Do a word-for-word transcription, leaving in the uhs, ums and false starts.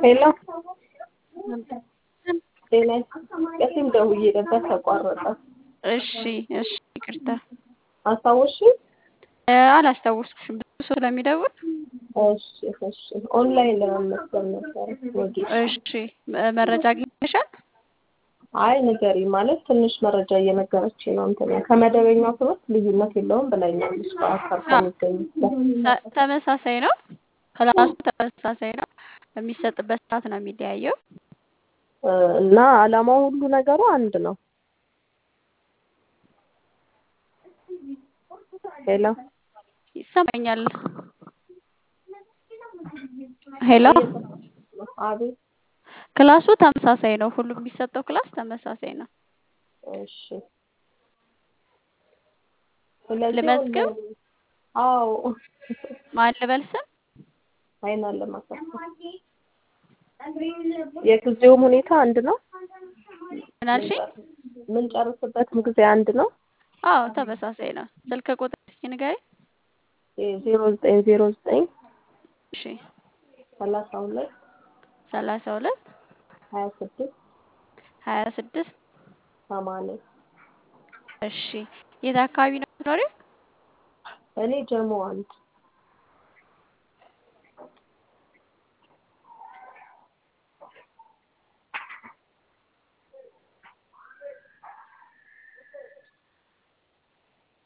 ሄሎ ነበር። ጤና ቅድም ደውዬ ነበር ተቋረጠ። እሺ እሺ፣ ይቅርታ አስታወስሽ? እ አላስታወስኩሽም ብዙ ሰው ስለሚደውል። እሺ እሺ። ኦንላይን ለመመዝገብ ነበር ወጌሻ። እሺ እ መረጃ አግኝተሻል? አይ ንገሪ ማለት ትንሽ መረጃ እየነገረች ነው። እንትን ከመደበኛው ትምህርት ልዩነት የለውም ብላኛለች። በአካል አዎ፣ ከሚገኙት ተ- ተመሳሳይ ነው። ክላሱ ተመሳሳይ ነው። የሚሰጥበት ሰዓት ነው የሚለያየው። እ እና አላማው ሁሉ ነገሩ አንድ ነው። ሄሎ ይሰማኛል። ሄሎ፣ አቤት። ክላሱ ተመሳሳይ ነው። ሁሉም የሚሰጠው ክላስ ተመሳሳይ ነው። እሺ ስለዚህ ልመዝግብ? ኦንላይን አዎ ማን ልበል ስም? አይና ለማሳሰብ የጊዜውም ሁኔታ አንድ ነው። ምን አልሽኝ? ምን ጨርስበትም ጊዜ አንድ ነው። አዎ ተመሳሳይ ነው። ስልክ ቁጥር እስኪ ንገሪኝ። ዜሮ ዘጠኝ ዜሮ ዘጠኝ እሺ፣ ሰላሳ ሁለት ሰላሳ ሁለት ሀያ ስድስት ሀያ ስድስት ሰማንያ እሺ፣ የት አካባቢ ነው የምትኖሪው? እኔ ጀሞ አንድ